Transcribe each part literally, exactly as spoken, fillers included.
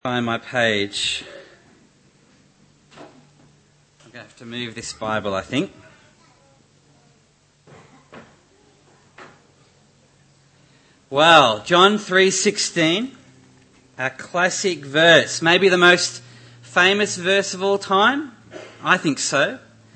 Find my page. I'm going to have to move this Bible, I think. Well, John three sixteen, a classic verse, maybe the most famous verse of all time. I think so.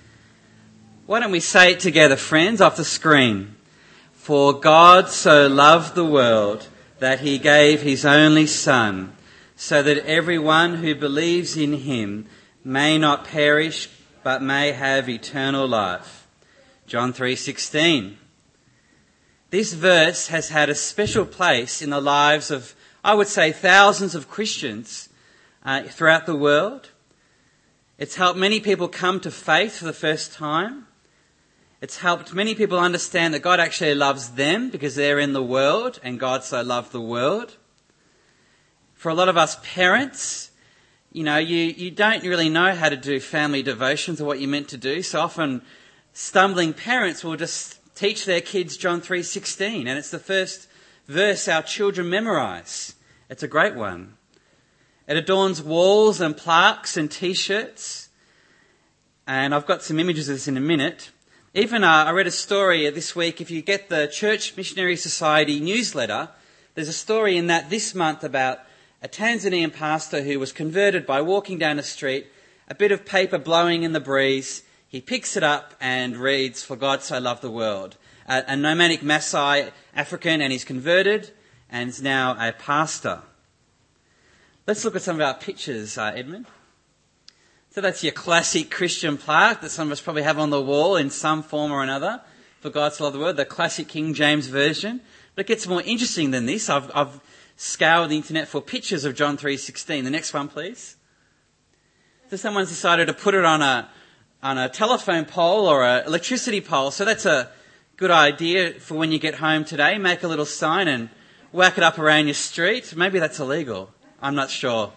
Why don't we say it together, friends, off the screen? For God so loved the world that he gave his only Son, so that everyone who believes in him may not perish, but may have eternal life. John three sixteen. This verse has had a special place in the lives of, I would say, thousands of Christians uh, throughout the world. It's helped many people come to faith for the first time. It's helped many people understand that God actually loves them because they're in the world and God so loved the world. For a lot of us parents, you know, you, you don't really know how to do family devotions or what you're meant to do. So often stumbling parents will just teach their kids John three sixteen, and it's the first verse our children memorise. It's a great one. It adorns walls and plaques and T-shirts. And I've got some images of this in a minute. Even uh, I read a story this week. If you get the Church Missionary Society newsletter, there's a story in that this month about a Tanzanian pastor who was converted by walking down the street, a bit of paper blowing in the breeze. He picks it up and reads, "For God so loved the world." A, a nomadic Maasai African, and he's converted and is now a pastor. Let's look at some of our pictures, uh, Edmund. So that's your classic Christian plaque that some of us probably have on the wall in some form or another. For God so loved the world, the classic King James Version. But it gets more interesting than this. I've, I've scoured the internet for pictures of John three sixteen. The next one, please. So someone's decided to put it on a on a telephone pole or an electricity pole. So that's a good idea for when you get home today. Make a little sign and whack it up around your street. Maybe that's illegal. I'm not sure.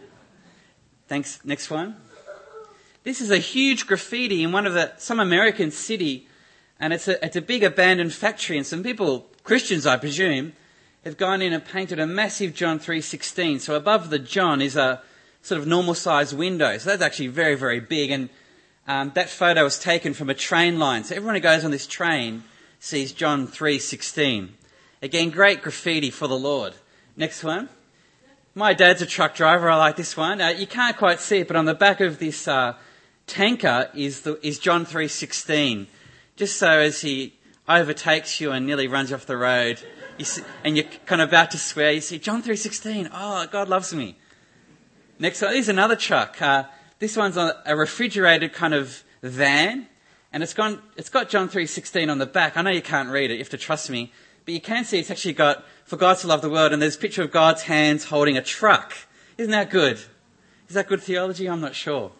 Thanks. Next one. This is a huge graffiti in one of the some American city, and it's a it's a big abandoned factory, and some people, Christians I presume, have gone in and painted a massive John three sixteen. So above the John is a sort of normal sized window. So that's actually very, very big. And um, that photo was taken from a train line. So everyone who goes on this train sees John three sixteen. Again, great graffiti for the Lord. Next one. My dad's a truck driver. I like this one. Uh, you can't quite see it, but on the back of this uh, tanker is the is John three sixteen. Just so as he overtakes you and nearly runs you off the road, you see, and you're kind of about to swear, you see John three sixteen. Oh, God loves me. Next one, here's another truck. Uh, this one's a, a refrigerated kind of van, and it's gone. It's got John three sixteen on the back. I know you can't read it. You have to trust me. But you can see it's actually got, "For God so loved the world," and there's a picture of God's hands holding a truck. Isn't that good? Is that good theology? I'm not sure.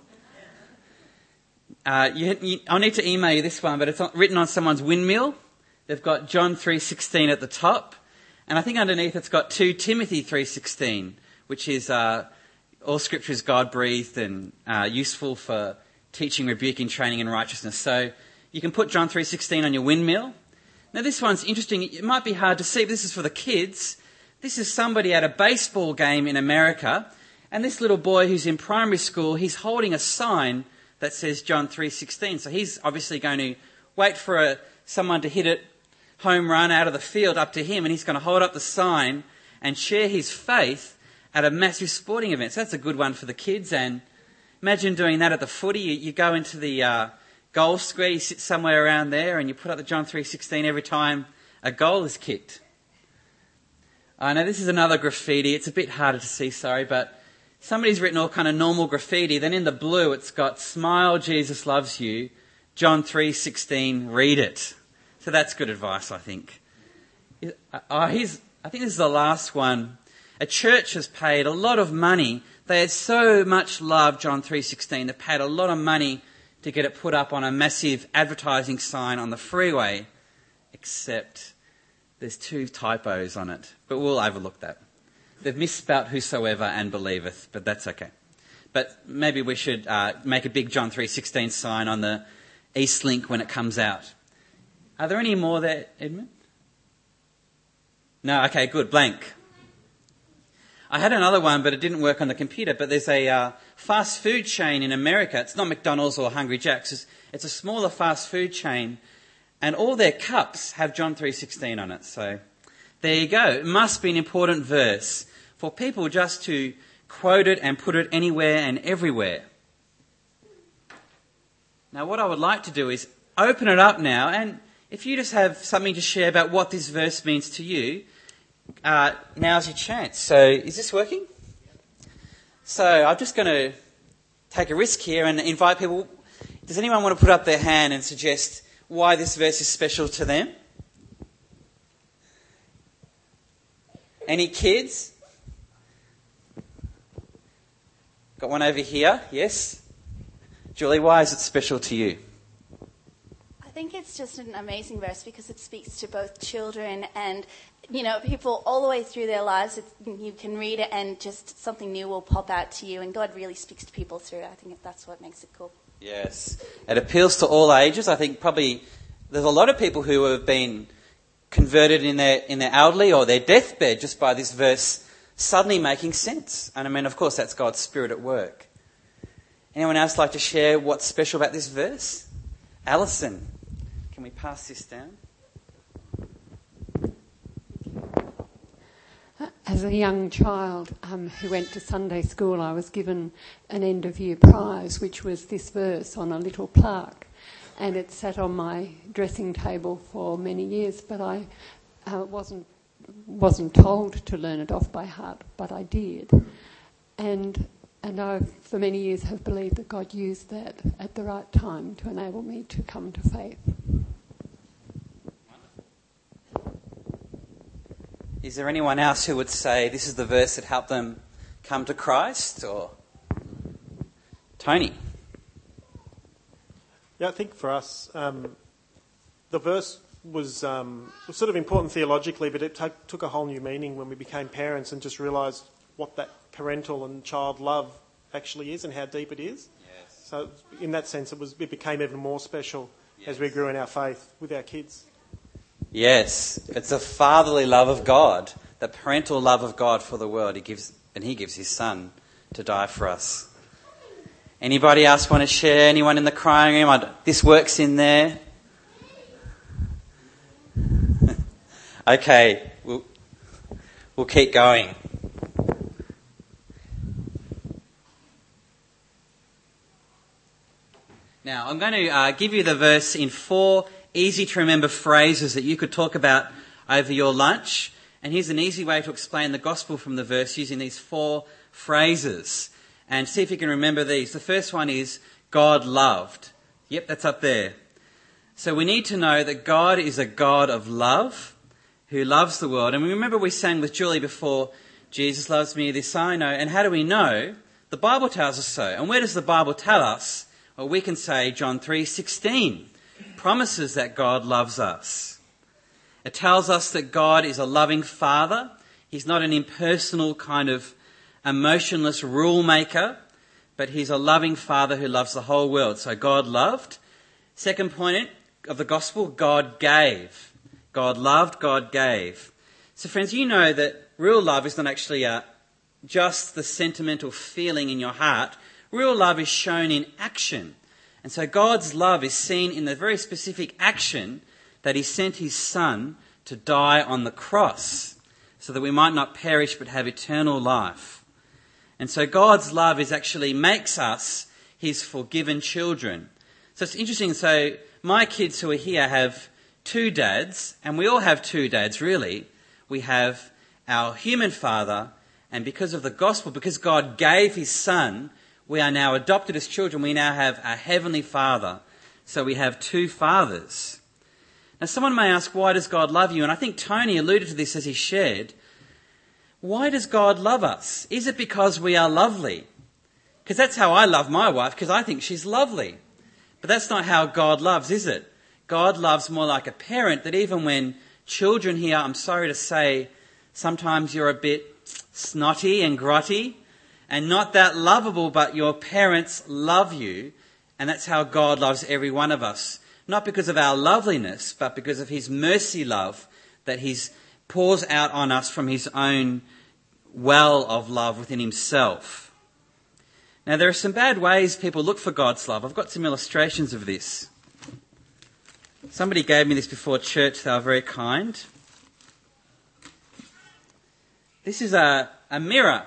Uh, you, you, I'll need to email you this one, but it's written on someone's windmill. They've got John three sixteen at the top, and I think underneath it's got two Timothy three sixteen, which is uh, all Scripture is God-breathed and uh, useful for teaching, rebuking, training in righteousness. So you can put John three sixteen on your windmill. Now this one's interesting. It might be hard to see, but this is for the kids. This is somebody at a baseball game in America, and this little boy who's in primary school, he's holding a sign that says John three sixteen. So he's obviously going to wait for a, someone to hit it home run out of the field up to him, and he's going to hold up the sign and share his faith at a massive sporting event. So that's a good one for the kids. And imagine doing that at the footy. You, you go into the uh, goal square, you sit somewhere around there, and you put up the John three sixteen every time a goal is kicked. I know this is another graffiti. It's a bit harder to see, sorry, but somebody's written all kind of normal graffiti. Then in the blue, it's got "Smile, Jesus loves you, John three sixteen, read it." So that's good advice, I think. Oh, here's, I think this is the last one. A church has paid a lot of money. They had so much love John three sixteen. They paid a lot of money to get it put up on a massive advertising sign on the freeway, except there's two typos on it. But we'll overlook that. They've misspelt "whosoever" and "believeth," but that's okay. But maybe we should uh, make a big John three sixteen sign on the East Link when it comes out. Are there any more there, Edmund? No? Okay, good. Blank. I had another one, but it didn't work on the computer. But there's a uh, fast food chain in America. It's not McDonald's or Hungry Jack's. It's, it's a smaller fast food chain. And all their cups have John three sixteen on it. So there you go. It must be an important verse for people just to quote it and put it anywhere and everywhere. Now what I would like to do is open it up now, and if you just have something to share about what this verse means to you, uh, now's your chance. So is this working? So I'm just going to take a risk here and invite people. Does anyone want to put up their hand and suggest why this verse is special to them? Any kids? Got one over here, yes? Julie, why is it special to you? I think it's just an amazing verse because it speaks to both children and, you know, people all the way through their lives. It's, you can read it and just something new will pop out to you, and God really speaks to people through it. I think that's what makes it cool. Yes. It appeals to all ages. I think probably there's a lot of people who have been converted in their in their elderly or their deathbed just by this verse suddenly making sense. And I mean, of course, that's God's Spirit at work. Anyone else like to share what's special about this verse? Alison, can we pass this down? As a young child um, who went to Sunday school, I was given an end-of-year prize, which was this verse on a little plaque. And it sat on my dressing table for many years, but I uh, wasn't wasn't told to learn it off by heart, but I did. And and I, for many years, have believed that God used that at the right time to enable me to come to faith. Is there anyone else who would say this is the verse that helped them come to Christ? Or Tony? Yeah, I think for us, um, the verse was, um, was sort of important theologically, but it t- took a whole new meaning when we became parents and just realised what that parental and child love actually is and how deep it is. Yes. So in that sense, it was it became even more special yes. as we grew in our faith with our kids. Yes, it's the fatherly love of God, the parental love of God for the world. He gives, and He gives His Son to die for us. Anybody else want to share? Anyone in the crying room? I, this works in there. Okay, we'll, we'll keep going. Now, I'm going to uh, give you the verse in four easy to remember phrases that you could talk about over your lunch. And here's an easy way to explain the gospel from the verse using these four phrases. And see if you can remember these. The first one is God loved. Yep, that's up there. So we need to know that God is a God of love who loves the world. And we remember we sang with Julie before, Jesus loves me, this I know. And how do we know? The Bible tells us so. And where does the Bible tell us? Well, we can say John three sixteen promises that God loves us. It tells us that God is a loving Father. He's not an impersonal kind of emotionless rule maker, but He's a loving Father who loves the whole world. So God loved. Second point of the gospel, God gave. God loved, God gave. So friends, you know that real love is not actually a, just the sentimental feeling in your heart. Real love is shown in action. And so God's love is seen in the very specific action that He sent His Son to die on the cross so that we might not perish but have eternal life. And so God's love is actually makes us His forgiven children. So it's interesting. So my kids who are here have two dads, and we all have two dads really. We have our human father, and because of the gospel, because God gave His Son, we are now adopted as children. We now have a heavenly Father. So we have two fathers. Now someone may ask, why does God love you? And I think Tony alluded to this as he shared. Why does God love us? Is it because we are lovely? Because that's how I love my wife, because I think she's lovely. But that's not how God loves, is it? God loves more like a parent, that even when children here, I'm sorry to say, sometimes you're a bit snotty and grotty and not that lovable, but your parents love you. And that's how God loves every one of us. Not because of our loveliness, but because of His mercy love that He pours out on us from His own well of love within himself. Now, there are some bad ways people look for God's love. I've got some illustrations of this. Somebody gave me this before church. They were very kind. This is a, a mirror.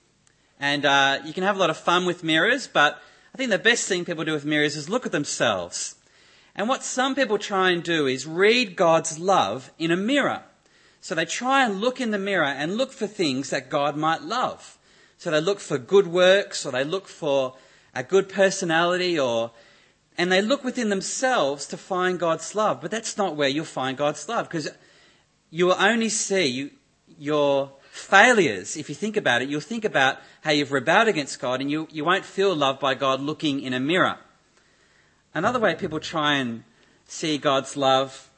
And uh, you can have a lot of fun with mirrors, but I think the best thing people do with mirrors is look at themselves. And what some people try and do is read God's love in a mirror. So they try and look in the mirror and look for things that God might love. So they look for good works, or they look for a good personality, or and they look within themselves to find God's love. But that's not where you'll find God's love, because you will only see you, your failures. If you think about it, you'll think about how you've rebelled against God, and you, you won't feel loved by God looking in a mirror. Another way people try and see God's love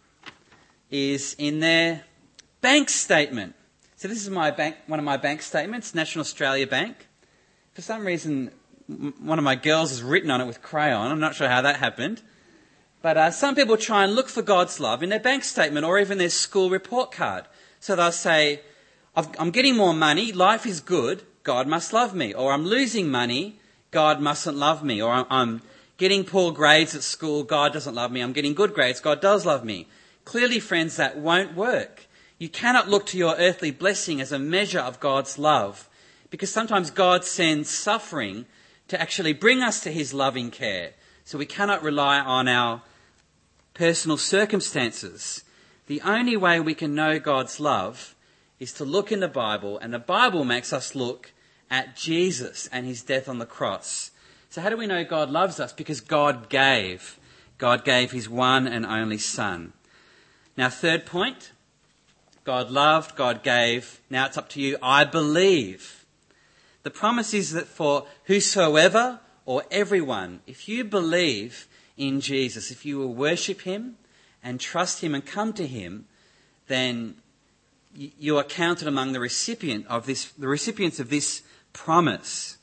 is in their bank statement. So this is my bank, one of my bank statements, National Australia Bank. For some reason, m- one of my girls has written on it with crayon. I'm not sure how that happened. But uh, some people try and look for God's love in their bank statement or even their school report card. So they'll say, I've, I'm getting more money, life is good, God must love me. Or I'm losing money, God mustn't love me. Or I'm, I'm getting poor grades at school, God doesn't love me. I'm getting good grades, God does love me. Clearly, friends, that won't work. You cannot look to your earthly blessing as a measure of God's love, because sometimes God sends suffering to actually bring us to his loving care. So we cannot rely on our personal circumstances. The only way we can know God's love is to look in the Bible, and the Bible makes us look at Jesus and his death on the cross. So how do we know God loves us? Because God gave. God gave his one and only Son. Now, third point. God loved, God gave. Now it's up to you. I believe. The promise is that for whosoever or everyone, if you believe in Jesus, if you will worship him and trust him and come to him, then you are counted among the recipient of this, the recipients of this promise.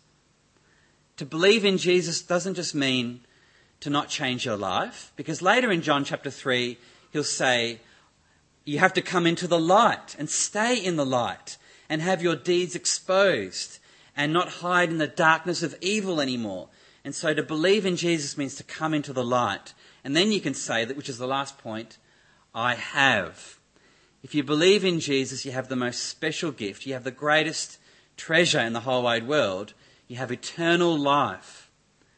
To believe in Jesus doesn't just mean to not change your life, because later in John chapter three, he'll say, you have to come into the light and stay in the light and have your deeds exposed and not hide in the darkness of evil anymore. And so to believe in Jesus means to come into the light. And then you can say that, which is the last point, I have. If you believe in Jesus, you have the most special gift. You have the greatest treasure in the whole wide world. You have eternal life.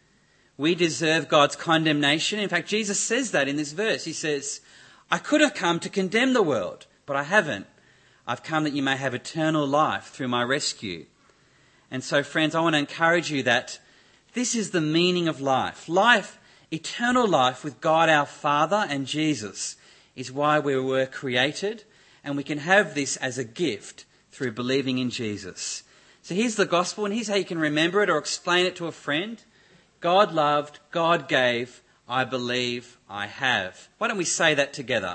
We deserve God's condemnation. In fact, Jesus says that in this verse. He says, I could have come to condemn the world, but I haven't. I've come that you may have eternal life through my rescue. And so, friends, I want to encourage you that this is the meaning of life. Life, eternal life with God our Father and Jesus, is why we were created, and we can have this as a gift through believing in Jesus. So here's the gospel, and here's how you can remember it or explain it to a friend. God loved, God gave, I believe, I have. Why don't we say that together?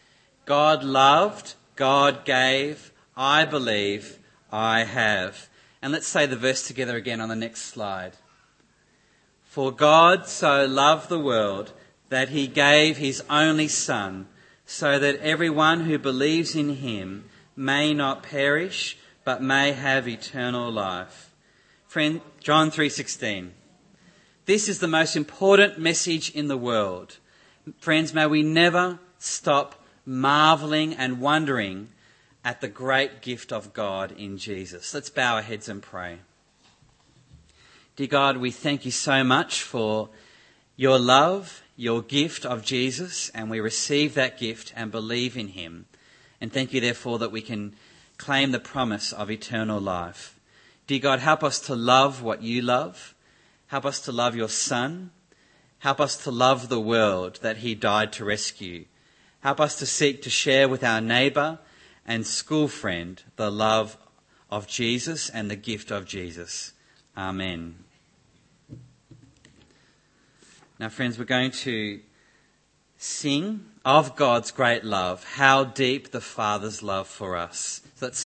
God loved, God gave, I believe, I have. And let's say the verse together again on the next slide. For God so loved the world that he gave his only Son, so that everyone who believes in him may not perish, but may have eternal life. Friend, John three sixteen. This is the most important message in the world. Friends, may we never stop marvelling and wondering at the great gift of God in Jesus. Let's bow our heads and pray. Dear God, we thank you so much for your love, your gift of Jesus, and we receive that gift and believe in him. And thank you, therefore, that we can claim the promise of eternal life. Dear God, help us to love what you love. Help us to love your Son. Help us to love the world that he died to rescue. Help us to seek to share with our neighbour and school friend the love of Jesus and the gift of Jesus. Amen. Now, friends, we're going to sing of God's great love, how deep the Father's love for us. So let's